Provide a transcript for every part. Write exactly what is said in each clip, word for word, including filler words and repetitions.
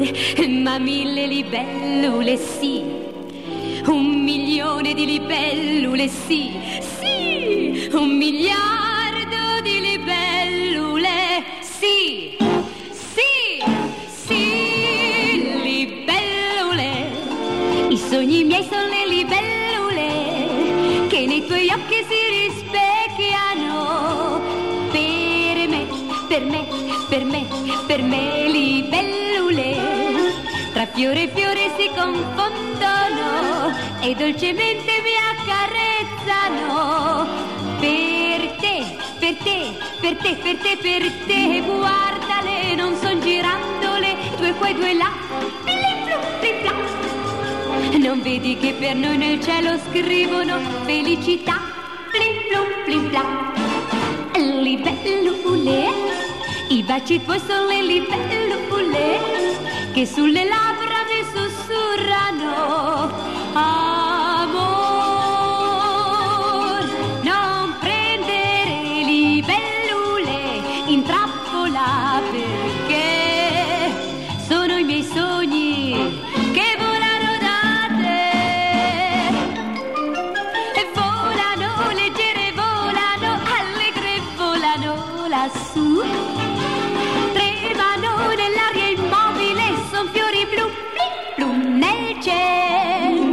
ma mille libellule sì, un milione di libellule sì, sì, un miliardo di libellule sì, sì, sì, libellule, i sogni miei sono le libellule che nei tuoi occhi si rispecchiano, per me, per me, per me, per me libellule. Tra fiore e fiore si confondono e dolcemente mi accarezzano. Per te, per te, per te, per te, per te, guardale, non son girandole, due qua e due là, plim plum, plim plam. Non vedi che per noi nel cielo scrivono felicità, plim plum, plim plam. Libellule, i baci tuoi sono le libellule che sulle labbra mi sussurrano amor. Non prendere libellule in trappola, perché sono i miei sogni che volano da te e volano leggere, volano allegre, volano lassù, tremano nell'aria immobile, son fiori blu, blu, blu nel cielo.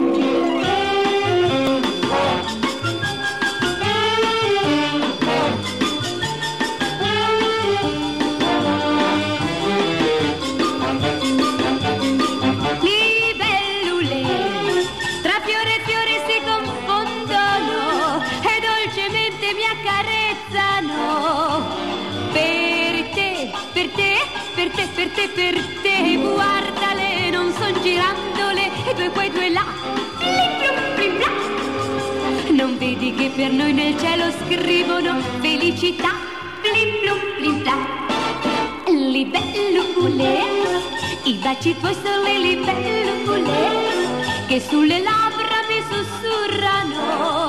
Libellule, tra fiore e fiore si confondono e dolcemente mi accarezzano. Per te, per te, per te, per te, per te, guardale, non son girandole, e due qua e due là, plim plum, plim plam. Non vedi che per noi nel cielo scrivono felicità, plim plum, plim plam. Libellule, i baci tuoi sono le libellule che sulle labbra mi sussurrano